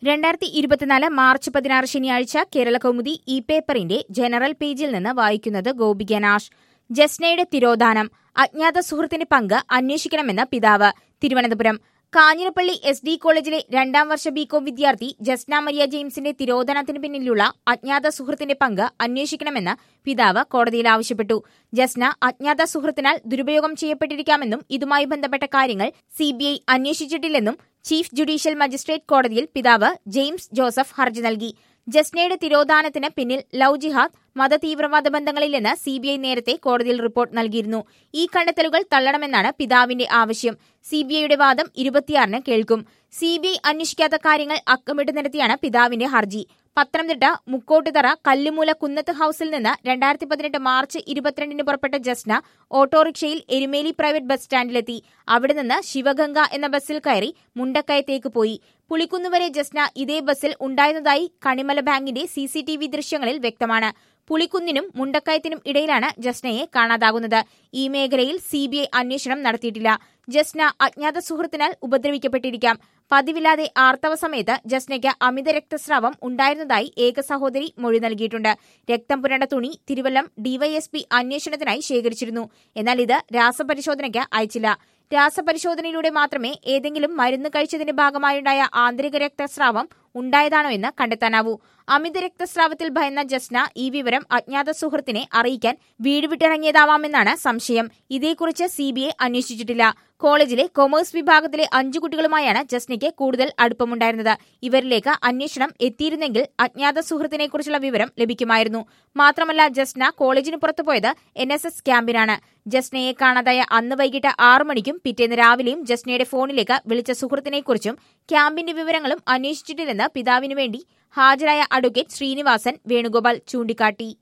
2024 March 16 ശനിയാഴ്ച കേരളകൗമുദി ഈ പേപ്പറിന്റെ ജനറൽ പേജിൽ നിന്ന് വായിക്കുന്നത് ഗോപിക നാഷ്. ജസ്നയുടെ തിരോധാനം, അജ്ഞാത സുഹൃത്തിന്റെ പങ്ക് അന്വേഷിക്കണമെന്ന് പിതാവ്. തിരുവനന്തപുരം കാഞ്ഞിരപ്പള്ളി SD കോളേജിലെ 2ാം വർഷ ബികോം വിദ്യാർത്ഥി ജസ്ന മരിയ ജെയിംസിന്റെ തിരോധാനത്തിന് പിന്നിലുള്ള അജ്ഞാത സുഹൃത്തിന്റെ പങ്ക് അന്വേഷിക്കണമെന്ന് പിതാവ് കോടതിയിൽ ആവശ്യപ്പെട്ടു. ജസ്ന അജ്ഞാത സുഹൃത്തിനാൽ ദുരുപയോഗം ചെയ്യപ്പെട്ടിരിക്കാമെന്നും ഇതുമായി ബന്ധപ്പെട്ട കാര്യങ്ങൾ CBI അന്വേഷിച്ചിട്ടില്ലെന്നും ചീഫ് ജുഡീഷ്യൽ മജിസ്ട്രേറ്റ് കോടതിയിൽ പിതാവ് ജെയിംസ് ജോസഫ് ഹർജി നൽകി. ജസ്നയുടെ തിരോധാനത്തിന് പിന്നിൽ ലവ് ജിഹാദ്, മതതീവ്രവാദ ബന്ധങ്ങളില്ലെന്ന് CBI നേരത്തെ കോടതിയിൽ റിപ്പോർട്ട് നൽകിയിരുന്നു. ഈ കണ്ടെത്തലുകൾ തള്ളണമെന്നാണ് പിതാവിന്റെ ആവശ്യം. CBIയുടെ വാദം 26-ന് കേൾക്കും. CBI അന്വേഷിക്കാത്ത കാര്യങ്ങൾ അക്കമിട്ട് നിരത്തിയാണ് പിതാവിന്റെ ഹർജി. പത്തനംതിട്ട മുക്കോട്ടുതറ കല്ലുമൂല കുന്നത്ത് ഹൌസിൽ നിന്ന് 2018 മാർച്ച് 22-ന് പുറപ്പെട്ട ജസ്ന ഓട്ടോറിക്ഷയിൽ എരുമേലി പ്രൈവറ്റ് ബസ് സ്റ്റാൻഡിലെത്തി. അവിടെ നിന്ന് ശിവഗംഗ എന്ന ബസ്സിൽ കയറി മുണ്ടക്കയത്തേക്ക് പോയി. പുളിക്കുന്നുവരെ ജസ്ന ഇതേ ബസ്സിൽ ഉണ്ടായിരുന്നതായി കണിമല ബാങ്കിന്റെ CCTV ദൃശ്യങ്ങളിൽ വ്യക്തമാണ്. പുളിക്കുന്നിനും മുണ്ടക്കയത്തിനും ഇടയിലാണ് ജസ്നയെ കാണാതാകുന്നത്. ഈ മേഖലയിൽ CBI അന്വേഷണം നടത്തിയിട്ടില്ല. ജസ്ന അജ്ഞാത സുഹൃത്തിനാൽ ഉപദ്രവിക്കപ്പെട്ടിരിക്കാം. പതിവില്ലാതെ ആർത്തവ സമയത്ത് ജസ്നയ്ക്ക് അമിത രക്തസ്രാവം ഉണ്ടായിരുന്നതായി ഏക സഹോദരി മൊഴി നൽകിയിട്ടുണ്ട്. രക്തം പുരണ്ട തുണി തിരുവല്ലം DYSP അന്വേഷണത്തിനായി ശേഖരിച്ചിരുന്നു. എന്നാൽ ഇത് രാസപരിശോധനയ്ക്ക് അയച്ചില്ല. രാസപരിശോധനയിലൂടെ മാത്രമേ ഏതെങ്കിലും മരുന്ന് കഴിച്ചതിന്റെ ഭാഗമായുണ്ടായ ആന്തരിക രക്തസ്രാവം ഉണ്ടായതാണോ എന്ന് കണ്ടെത്താനാവൂ. അമിത രക്തസ്രാവത്തിൽ ഭയന്ന ജസ്ന ഈ വിവരം അജ്ഞാത സുഹൃത്തിനെ അറിയിക്കാൻ വീട് വിട്ടിറങ്ങിയതാവാമെന്നാണ് സംശയം. ഇതേക്കുറിച്ച് CBI അന്വേഷിച്ചിട്ടില്ല. കോളേജിലെ കൊമേഴ്സ് വിഭാഗത്തിലെ 5 കുട്ടികളുമായാണ് ജസ്നയ്ക്ക് കൂടുതൽ അടുപ്പമുണ്ടായിരുന്നത്. ഇവരിലേക്ക് അന്വേഷണം എത്തിയിരുന്നെങ്കിൽ അജ്ഞാത സുഹൃത്തിനെക്കുറിച്ചുള്ള വിവരം ലഭിക്കുമായിരുന്നു. മാത്രമല്ല, ജസ്ന കോളേജിന് പുറത്തുപോയത് NSS ക്യാമ്പിനാണ്. ജസ്നയെ കാണാതായ അന്ന് വൈകിട്ട് 6 മണിക്കും പിറ്റേന്ന് രാവിലെയും ജസ്നയുടെ ഫോണിലേക്ക് വിളിച്ച സുഹൃത്തിനെക്കുറിച്ചും ക്യാമ്പിന്റെ വിവരങ്ങളും അന്വേഷിച്ചിട്ടില്ലെന്ന് പിതാവിനു വേണ്ടി ഹാജരായ അഡ്വക്കേറ്റ് ശ്രീനിവാസൻ വേണുഗോപാൽ ചൂണ്ടിക്കാട്ടി.